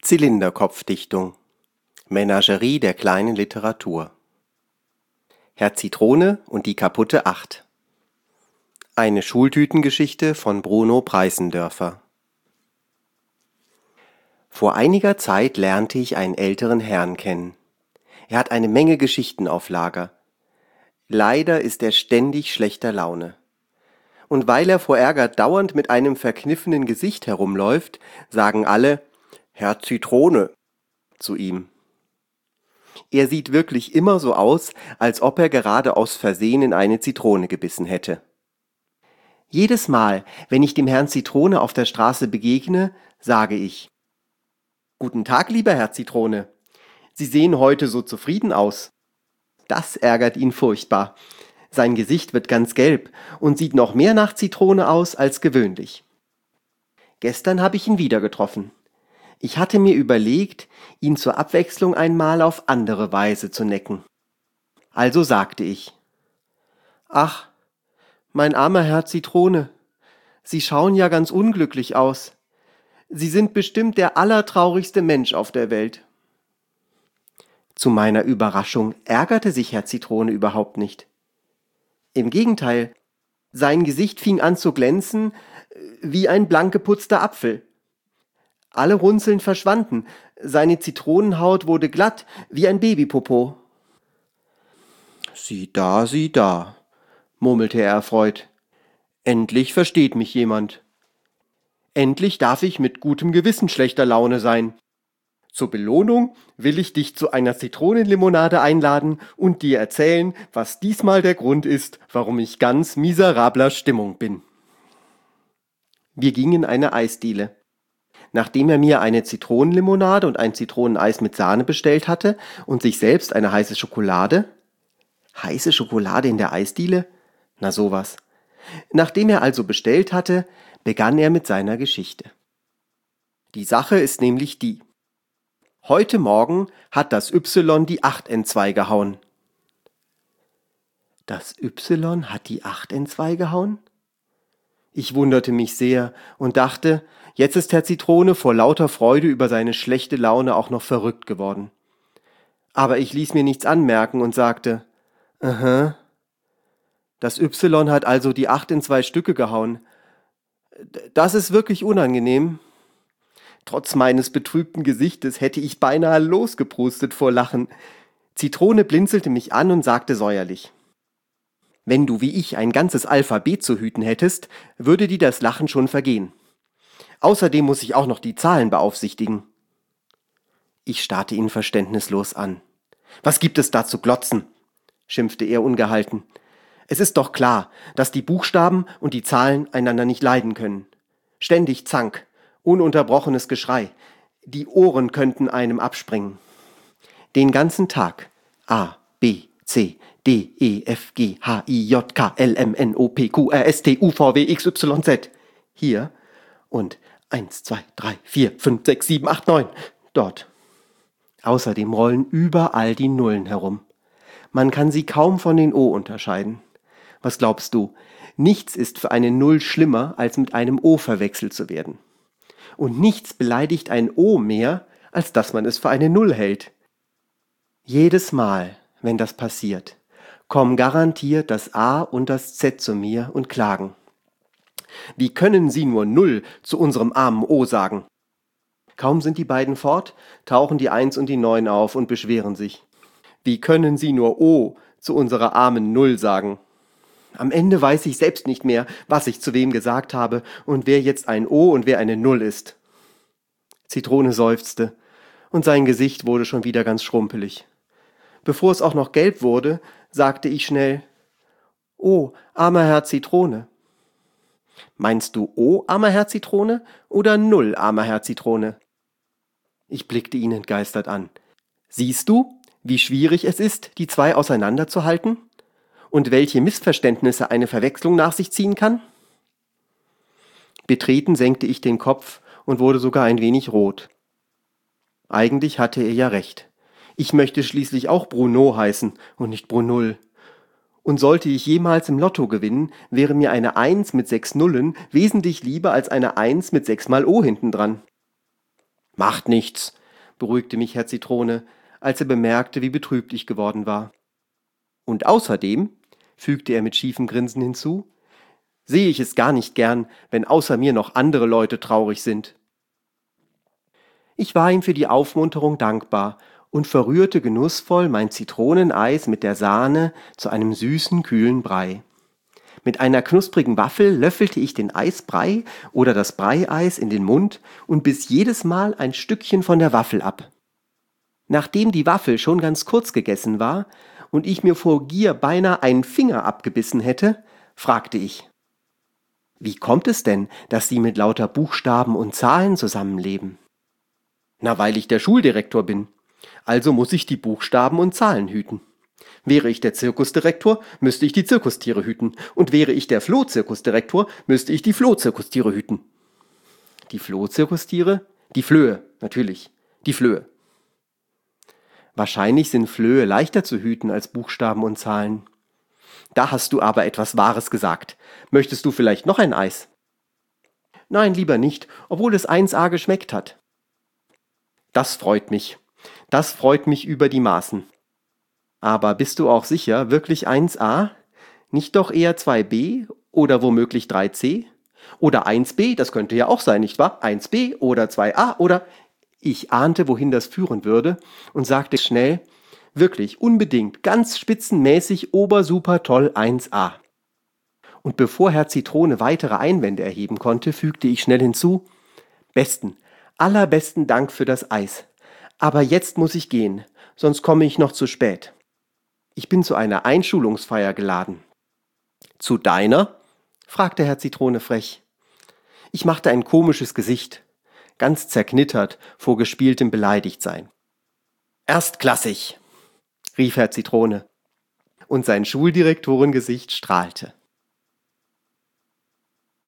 Zylinderkopfdichtung. Menagerie der kleinen Literatur. Herr Zitrone und die kaputte Acht. Eine Schultütengeschichte von Bruno Preißendörfer. Vor einiger Zeit lernte ich einen älteren Herrn kennen. Er hat eine Menge Geschichten auf Lager. Leider ist er ständig schlechter Laune. Und weil er vor Ärger dauernd mit einem verkniffenen Gesicht herumläuft, sagen alle »Herr Zitrone« zu ihm. Er sieht wirklich immer so aus, als ob er gerade aus Versehen in eine Zitrone gebissen hätte. Jedes Mal, wenn ich dem Herrn Zitrone auf der Straße begegne, sage ich: »Guten Tag, lieber Herr Zitrone. Sie sehen heute so zufrieden aus.« Das ärgert ihn furchtbar. Sein Gesicht wird ganz gelb und sieht noch mehr nach Zitrone aus als gewöhnlich. Gestern habe ich ihn wieder getroffen. Ich hatte mir überlegt, ihn zur Abwechslung einmal auf andere Weise zu necken. Also sagte ich: »Ach, mein armer Herr Zitrone, Sie schauen ja ganz unglücklich aus. Sie sind bestimmt der allertraurigste Mensch auf der Welt.« Zu meiner Überraschung ärgerte sich Herr Zitrone überhaupt nicht. Im Gegenteil, sein Gesicht fing an zu glänzen wie ein blank geputzter Apfel. Alle Runzeln verschwanden, seine Zitronenhaut wurde glatt wie ein Babypopo. Sieh da«, murmelte er erfreut. »Endlich versteht mich jemand. Endlich darf ich mit gutem Gewissen schlechter Laune sein. Zur Belohnung will ich dich zu einer Zitronenlimonade einladen und dir erzählen, was diesmal der Grund ist, warum ich ganz miserabler Stimmung bin.« Wir gingen in eine Eisdiele. Nachdem er mir eine Zitronenlimonade und ein Zitroneneis mit Sahne bestellt hatte und sich selbst eine heiße Schokolade. Heiße Schokolade in der Eisdiele? Na sowas. Nachdem er also bestellt hatte, begann er mit seiner Geschichte. Die Sache ist nämlich die: Heute Morgen hat das Y die 8 entzwei gehauen. Das Y hat die 8 entzwei gehauen? Ich wunderte mich sehr und dachte, jetzt ist Herr Zitrone vor lauter Freude über seine schlechte Laune auch noch verrückt geworden. Aber ich ließ mir nichts anmerken und sagte: »Aha, das Y hat also die 8 in 2 Stücke gehauen. Das ist wirklich unangenehm.« Trotz meines betrübten Gesichtes hätte ich beinahe losgeprustet vor Lachen. Zitrone blinzelte mich an und sagte säuerlich: »Wenn du wie ich ein ganzes Alphabet zu hüten hättest, würde dir das Lachen schon vergehen. Außerdem muss ich auch noch die Zahlen beaufsichtigen.« Ich starrte ihn verständnislos an. »Was gibt es da zu glotzen?«, schimpfte er ungehalten. »Es ist doch klar, dass die Buchstaben und die Zahlen einander nicht leiden können. Ständig Zank, ununterbrochenes Geschrei. Die Ohren könnten einem abspringen. Den ganzen Tag. A, B, C, D, E, F, G, H, I, J, K, L, M, N, O, P, Q, R, S, T, U, V, W, X, Y, Z. Hier und 1, 2, 3, 4, 5, 6, 7, 8, 9 dort. Außerdem rollen überall die Nullen herum. Man kann sie kaum von den O unterscheiden. Was glaubst du? Nichts ist für eine Null schlimmer, als mit einem O verwechselt zu werden. Und nichts beleidigt ein O mehr, als dass man es für eine Null hält. Jedes Mal, wenn das passiert, kommen garantiert das A und das Z zu mir und klagen: »Wie können Sie nur Null zu unserem armen O sagen?« Kaum sind die beiden fort, tauchen die 1 und die 9 auf und beschweren sich: »Wie können Sie nur O zu unserer armen Null sagen?« Am Ende weiß ich selbst nicht mehr, was ich zu wem gesagt habe und wer jetzt ein O und wer eine Null ist. Zitrone seufzte und sein Gesicht wurde schon wieder ganz schrumpelig. Bevor es auch noch gelb wurde, sagte ich schnell: »Oh, armer Herr Zitrone.« »Meinst du O, armer Herr Zitrone, oder Null, armer Herr Zitrone?« Ich blickte ihn entgeistert an. »Siehst du, wie schwierig es ist, die zwei auseinanderzuhalten? Und welche Missverständnisse eine Verwechslung nach sich ziehen kann?« Betreten senkte ich den Kopf und wurde sogar ein wenig rot. Eigentlich hatte er ja recht. Ich möchte schließlich auch Bruno heißen und nicht Brunull. Und sollte ich jemals im Lotto gewinnen, wäre mir eine 1 mit 6 Nullen wesentlich lieber als eine 1 mit 6 mal O hintendran. Macht nichts, beruhigte mich Herr Zitrone, als er bemerkte, wie betrübt ich geworden war. Und außerdem, fügte er mit schiefem Grinsen hinzu, sehe ich es gar nicht gern, wenn außer mir noch andere Leute traurig sind. Ich war ihm für die Aufmunterung dankbar und verrührte genussvoll mein Zitroneneis mit der Sahne zu einem süßen, kühlen Brei. Mit einer knusprigen Waffel löffelte ich den Eisbrei oder das Breieis in den Mund und biss jedes Mal ein Stückchen von der Waffel ab. Nachdem die Waffel schon ganz kurz gegessen war und ich mir vor Gier beinahe einen Finger abgebissen hätte, fragte ich: Wie kommt es denn, dass Sie mit lauter Buchstaben und Zahlen zusammenleben? Na, weil ich der Schuldirektor bin. Also muss ich die Buchstaben und Zahlen hüten. Wäre ich der Zirkusdirektor, müsste ich die Zirkustiere hüten. Und wäre ich der Flohzirkusdirektor, müsste ich die Flohzirkustiere hüten. Die Flohzirkustiere? Die Flöhe, natürlich. Die Flöhe. Wahrscheinlich sind Flöhe leichter zu hüten als Buchstaben und Zahlen. Da hast du aber etwas Wahres gesagt. Möchtest du vielleicht noch ein Eis? Nein, lieber nicht, obwohl es 1A geschmeckt hat. Das freut mich. Das freut mich über die Maßen. Aber bist du auch sicher, wirklich 1A? Nicht doch eher 2B oder womöglich 3C? Oder 1B, das könnte ja auch sein, nicht wahr? 1B oder 2A oder... Ich ahnte, wohin das führen würde und sagte schnell, wirklich, unbedingt, ganz spitzenmäßig, obersuper toll 1A. Und bevor Herr Zitrone weitere Einwände erheben konnte, fügte ich schnell hinzu, besten, allerbesten Dank für das Eis. Aber jetzt muss ich gehen, sonst komme ich noch zu spät. Ich bin zu einer Einschulungsfeier geladen. Zu deiner? Fragte Herr Zitrone frech. Ich machte ein komisches Gesicht, ganz zerknittert vor gespieltem Beleidigtsein. Erstklassig, rief Herr Zitrone, und sein Schuldirektorengesicht strahlte.